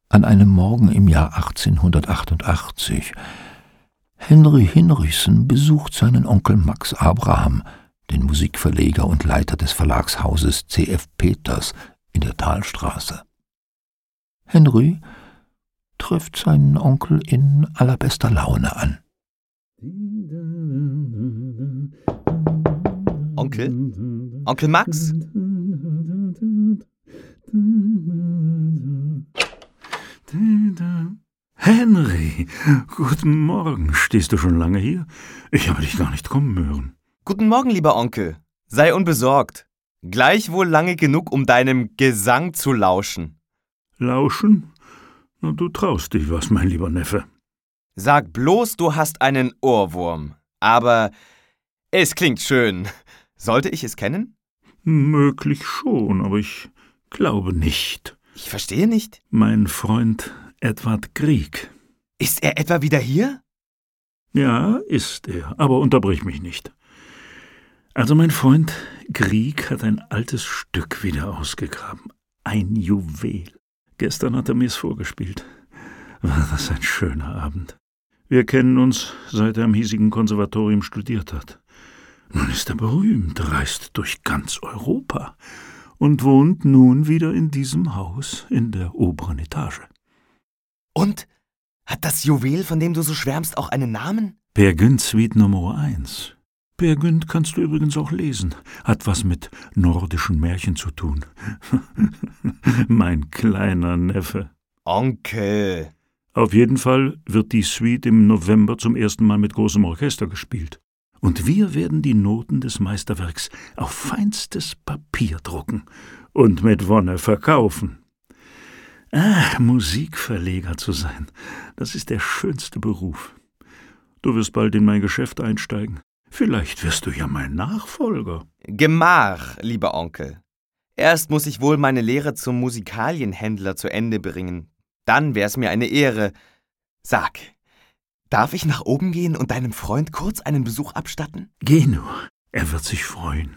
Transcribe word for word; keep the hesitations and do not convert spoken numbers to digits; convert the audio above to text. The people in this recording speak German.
An einem Morgen im Jahr achtzehnhundertachtundachtzig. Henry Hinrichsen besucht seinen Onkel Max Abraham, den Musikverleger und Leiter des Verlagshauses C F Peters in der Talstraße. Henry trifft seinen Onkel in allerbester Laune an. Onkel? Onkel Max? Henry, guten Morgen. Stehst du schon lange hier? Ich habe dich gar nicht kommen hören. Guten Morgen, lieber Onkel. Sei unbesorgt. Gleich wohl lange genug, um deinem Gesang zu lauschen. Lauschen? Na, du traust dich was, mein lieber Neffe. Sag bloß, du hast einen Ohrwurm. Aber es klingt schön. Sollte ich es kennen? Möglich schon, aber ich glaube nicht. Ich verstehe nicht. Mein Freund Edward Grieg. Ist er etwa wieder hier? Ja, ist er, aber unterbrich mich nicht. Also mein Freund Grieg hat ein altes Stück wieder ausgegraben. Ein Juwel. Gestern hat er mir's vorgespielt. War das ein schöner Abend. Wir kennen uns, seit er am hiesigen Konservatorium studiert hat. Nun ist er berühmt, reist durch ganz Europa und wohnt nun wieder in diesem Haus in der oberen Etage. Und? Hat das Juwel, von dem du so schwärmst, auch einen Namen? Peer Gynt Suite Nummer eins. Peer Gynt kannst du übrigens auch lesen. Hat was mit nordischen Märchen zu tun. Mein kleiner Neffe. Onkel. Auf jeden Fall wird die Suite im November zum ersten Mal mit großem Orchester gespielt. Und wir werden die Noten des Meisterwerks auf feinstes Papier drucken und mit Wonne verkaufen. Ah, Musikverleger zu sein, das ist der schönste Beruf. Du wirst bald in mein Geschäft einsteigen. Vielleicht wirst du ja mein Nachfolger. Gemach, lieber Onkel. Erst muss ich wohl meine Lehre zum Musikalienhändler zu Ende bringen. Dann wär's mir eine Ehre. Sag, darf ich nach oben gehen und deinem Freund kurz einen Besuch abstatten? Geh nur, er wird sich freuen.